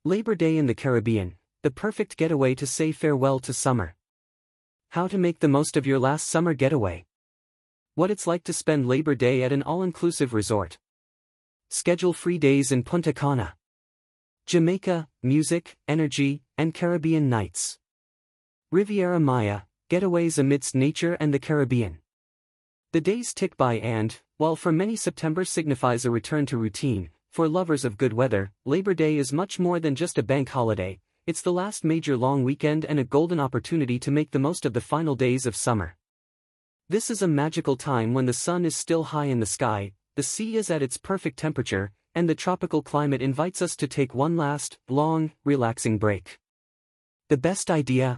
Labor Day in the Caribbean, the perfect getaway to say farewell to summer. How to make the most of your last summer getaway. What it's like to spend Labor Day at an all-inclusive resort. Schedule free days in Punta Cana. Jamaica, music, energy, and Caribbean nights. Riviera Maya, getaways amidst nature and the Caribbean. The days tick by and, while for many September signifies a return to routine, for lovers of good weather, Labor Day is much more than just a bank holiday. It's the last major long weekend and a golden opportunity to make the most of the final days of summer. This is a magical time when the sun is still high in the sky, the sea is at its perfect temperature, and the tropical climate invites us to take one last, long, relaxing break. The best idea?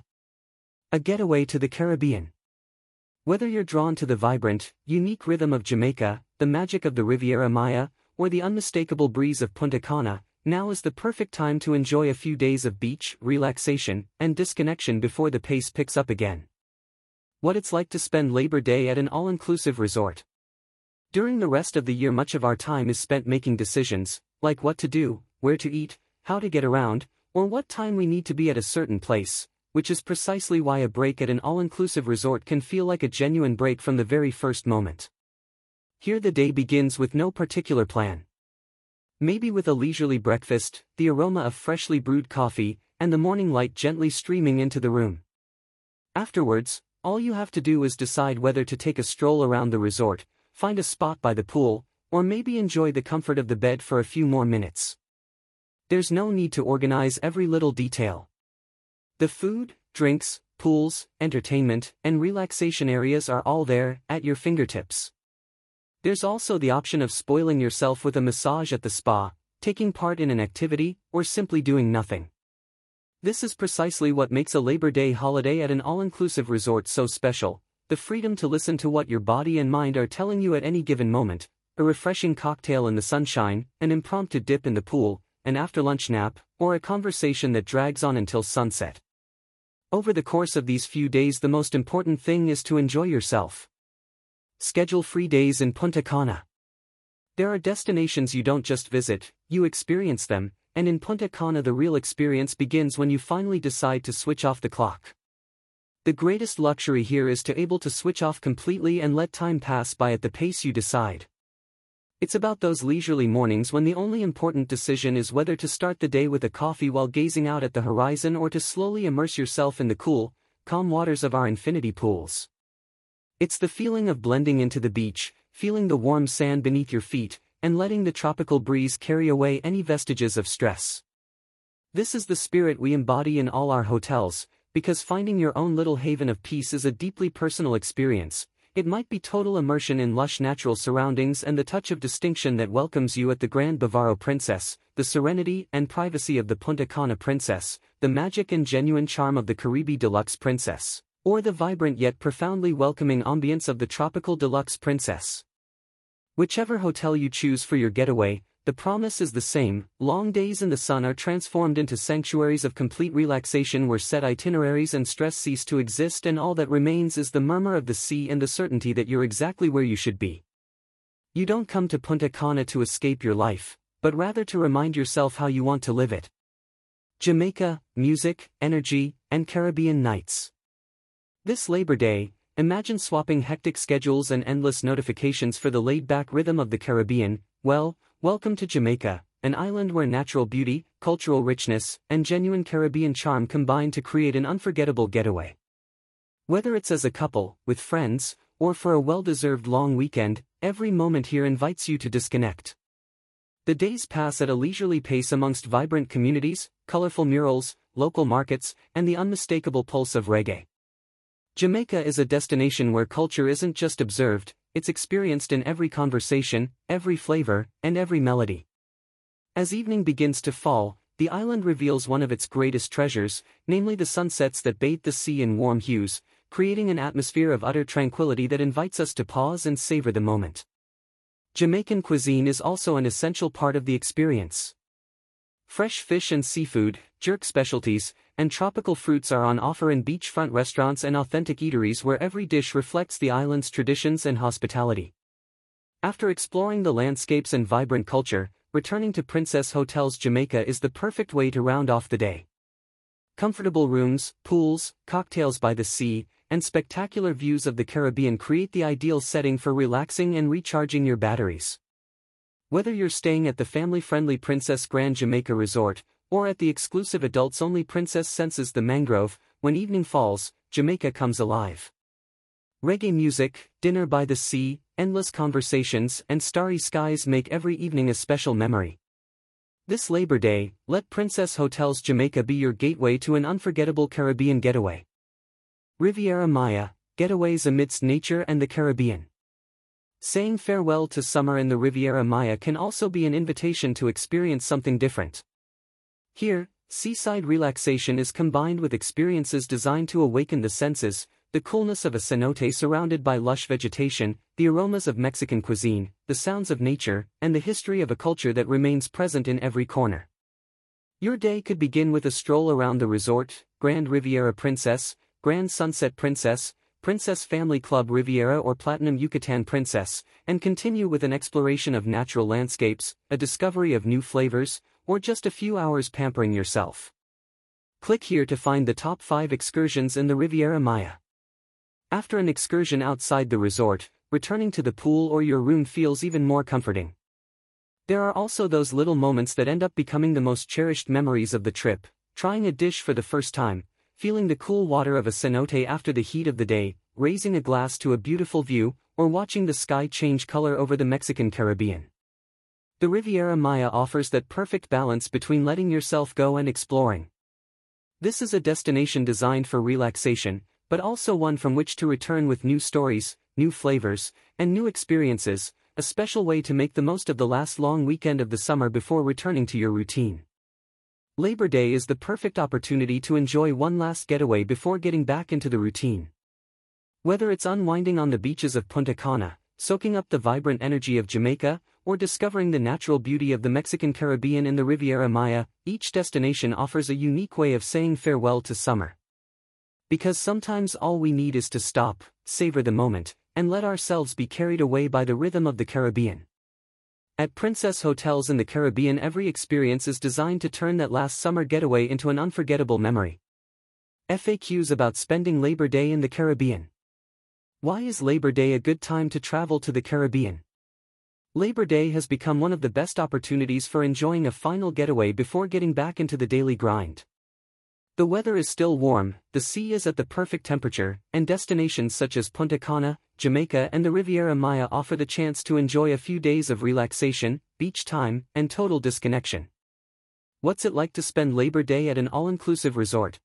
A getaway to the Caribbean. Whether you're drawn to the vibrant, unique rhythm of Jamaica, the magic of the Riviera Maya, or the unmistakable breeze of Punta Cana, now is the perfect time to enjoy a few days of beach, relaxation, and disconnection before the pace picks up again. What it's like to spend Labor Day at an all-inclusive resort. During the rest of the year, much of our time is spent making decisions, like what to do, where to eat, how to get around, or what time we need to be at a certain place, which is precisely why a break at an all-inclusive resort can feel like a genuine break from the very first moment. Here the day begins with no particular plan. Maybe with a leisurely breakfast, the aroma of freshly brewed coffee, and the morning light gently streaming into the room. Afterwards, all you have to do is decide whether to take a stroll around the resort, find a spot by the pool, or maybe enjoy the comfort of the bed for a few more minutes. There's no need to organize every little detail. The food, drinks, pools, entertainment, and relaxation areas are all there, at your fingertips. There's also the option of spoiling yourself with a massage at the spa, taking part in an activity, or simply doing nothing. This is precisely what makes a Labor Day holiday at an all-inclusive resort so special: the freedom to listen to what your body and mind are telling you at any given moment, a refreshing cocktail in the sunshine, an impromptu dip in the pool, an after-lunch nap, or a conversation that drags on until sunset. Over the course of these few days, the most important thing is to enjoy yourself. Schedule free days in Punta Cana. There are destinations you don't just visit, you experience them, and in Punta Cana the real experience begins when you finally decide to switch off the clock. The greatest luxury here is to able to switch off completely and let time pass by at the pace you decide. It's about those leisurely mornings when the only important decision is whether to start the day with a coffee while gazing out at the horizon or to slowly immerse yourself in the cool, calm waters of our infinity pools. It's the feeling of blending into the beach, feeling the warm sand beneath your feet, and letting the tropical breeze carry away any vestiges of stress. This is the spirit we embody in all our hotels, because finding your own little haven of peace is a deeply personal experience. It might be total immersion in lush natural surroundings and the touch of distinction that welcomes you at the Grand Bavaro Princess, the serenity and privacy of the Punta Cana Princess, the magic and genuine charm of the Caribe Deluxe Princess, or the vibrant yet profoundly welcoming ambience of the Tropical Deluxe Princess. Whichever hotel you choose for your getaway, the promise is the same: long days in the sun are transformed into sanctuaries of complete relaxation where set itineraries and stress cease to exist, and all that remains is the murmur of the sea and the certainty that you're exactly where you should be. You don't come to Punta Cana to escape your life, but rather to remind yourself how you want to live it. Jamaica, music, energy, and Caribbean nights. This Labor Day, imagine swapping hectic schedules and endless notifications for the laid-back rhythm of the Caribbean. Well, welcome to Jamaica, an island where natural beauty, cultural richness, and genuine Caribbean charm combine to create an unforgettable getaway. Whether it's as a couple, with friends, or for a well-deserved long weekend, every moment here invites you to disconnect. The days pass at a leisurely pace amongst vibrant communities, colorful murals, local markets, and the unmistakable pulse of reggae. Jamaica is a destination where culture isn't just observed, it's experienced in every conversation, every flavor, and every melody. As evening begins to fall, the island reveals one of its greatest treasures, namely the sunsets that bathe the sea in warm hues, creating an atmosphere of utter tranquility that invites us to pause and savor the moment. Jamaican cuisine is also an essential part of the experience. Fresh fish and seafood, jerk specialties, and tropical fruits are on offer in beachfront restaurants and authentic eateries where every dish reflects the island's traditions and hospitality. After exploring the landscapes and vibrant culture, returning to Princess Hotels Jamaica is the perfect way to round off the day. Comfortable rooms, pools, cocktails by the sea, and spectacular views of the Caribbean create the ideal setting for relaxing and recharging your batteries. Whether you're staying at the family-friendly Princess Grand Jamaica Resort, or at the exclusive adults-only Princess Senses the Mangrove, when evening falls, Jamaica comes alive. Reggae music, dinner by the sea, endless conversations, and starry skies make every evening a special memory. This Labor Day, let Princess Hotels Jamaica be your gateway to an unforgettable Caribbean getaway. Riviera Maya, getaways amidst nature and the Caribbean. Saying farewell to summer in the Riviera Maya can also be an invitation to experience something different. Here, seaside relaxation is combined with experiences designed to awaken the senses, the coolness of a cenote surrounded by lush vegetation, the aromas of Mexican cuisine, the sounds of nature, and the history of a culture that remains present in every corner. Your day could begin with a stroll around the resort, Grand Riviera Princess, Grand Sunset Princess, Princess Family Club Riviera or Platinum Yucatan Princess, and continue with an exploration of natural landscapes, a discovery of new flavors, or just a few hours pampering yourself. Click here to find the top 5 excursions in the Riviera Maya. After an excursion outside the resort, returning to the pool or your room feels even more comforting. There are also those little moments that end up becoming the most cherished memories of the trip, trying a dish for the first time, feeling the cool water of a cenote after the heat of the day, raising a glass to a beautiful view, or watching the sky change color over the Mexican Caribbean. The Riviera Maya offers that perfect balance between letting yourself go and exploring. This is a destination designed for relaxation, but also one from which to return with new stories, new flavors, and new experiences, a special way to make the most of the last long weekend of the summer before returning to your routine. Labor Day is the perfect opportunity to enjoy one last getaway before getting back into the routine. Whether it's unwinding on the beaches of Punta Cana, soaking up the vibrant energy of Jamaica, or discovering the natural beauty of the Mexican Caribbean in the Riviera Maya, each destination offers a unique way of saying farewell to summer. Because sometimes all we need is to stop, savor the moment, and let ourselves be carried away by the rhythm of the Caribbean. At Princess Hotels in the Caribbean, every experience is designed to turn that last summer getaway into an unforgettable memory. FAQs about spending Labor Day in the Caribbean. Why is Labor Day a good time to travel to the Caribbean? Labor Day has become one of the best opportunities for enjoying a final getaway before getting back into the daily grind. The weather is still warm, the sea is at the perfect temperature, and destinations such as Punta Cana, Jamaica and the Riviera Maya offer the chance to enjoy a few days of relaxation, beach time, and total disconnection. What's it like to spend Labor Day at an all-inclusive resort?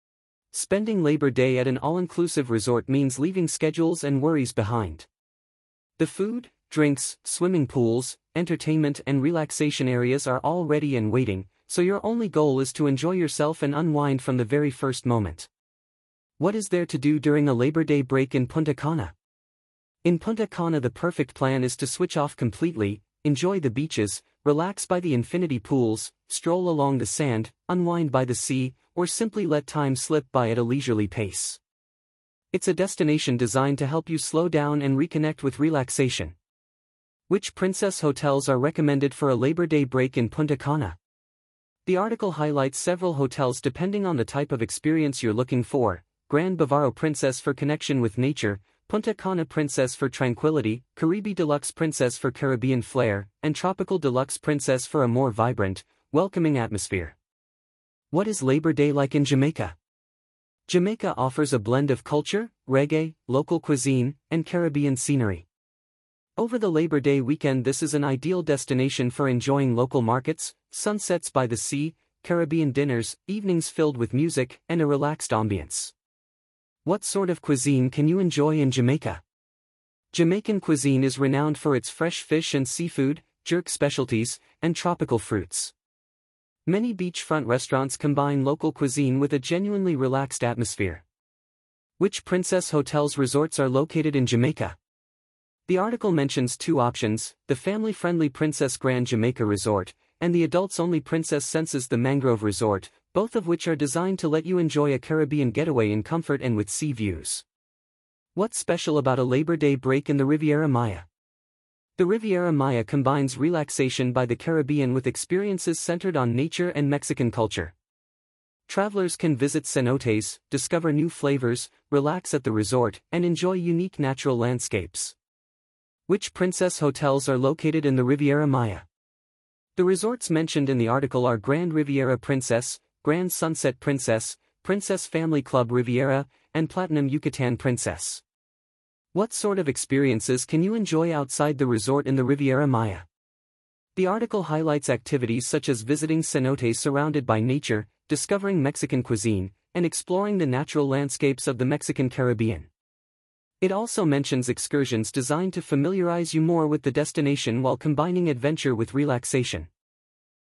Spending Labor Day at an all-inclusive resort means leaving schedules and worries behind. The food, drinks, swimming pools, entertainment and relaxation areas are all ready and waiting, so your only goal is to enjoy yourself and unwind from the very first moment. What is there to do during a Labor Day break in Punta Cana? In Punta Cana, the perfect plan is to switch off completely, enjoy the beaches, relax by the infinity pools, stroll along the sand, unwind by the sea, or simply let time slip by at a leisurely pace. It's a destination designed to help you slow down and reconnect with relaxation. Which Princess hotels are recommended for a Labor Day break in Punta Cana? The article highlights several hotels depending on the type of experience you're looking for: Grand Bavaro Princess for connection with nature, Punta Cana Princess for tranquility, Caribe Deluxe Princess for Caribbean flair, and Tropical Deluxe Princess for a more vibrant, welcoming atmosphere. What is Labor Day like in Jamaica? Jamaica offers a blend of culture, reggae, local cuisine, and Caribbean scenery. Over the Labor Day weekend, this is an ideal destination for enjoying local markets, sunsets by the sea, Caribbean dinners, evenings filled with music, and a relaxed ambience. What sort of cuisine can you enjoy in Jamaica? Jamaican cuisine is renowned for its fresh fish and seafood, jerk specialties, and tropical fruits. Many beachfront restaurants combine local cuisine with a genuinely relaxed atmosphere. Which Princess Hotels resorts are located in Jamaica? The article mentions two options: the family-friendly Princess Grand Jamaica Resort, and the adults-only Princess Senses the Mangrove Resort, both of which are designed to let you enjoy a Caribbean getaway in comfort and with sea views. What's special about a Labor Day break in the Riviera Maya? The Riviera Maya combines relaxation by the Caribbean with experiences centered on nature and Mexican culture. Travelers can visit cenotes, discover new flavors, relax at the resort, and enjoy unique natural landscapes. Which princess hotels are located in the Riviera Maya? The resorts mentioned in the article are Grand Riviera Princess, Grand Sunset Princess, Princess Family Club Riviera, and Platinum Yucatan Princess. What sort of experiences can you enjoy outside the resort in the Riviera Maya? The article highlights activities such as visiting cenotes surrounded by nature, discovering Mexican cuisine, and exploring the natural landscapes of the Mexican Caribbean. It also mentions excursions designed to familiarize you more with the destination while combining adventure with relaxation.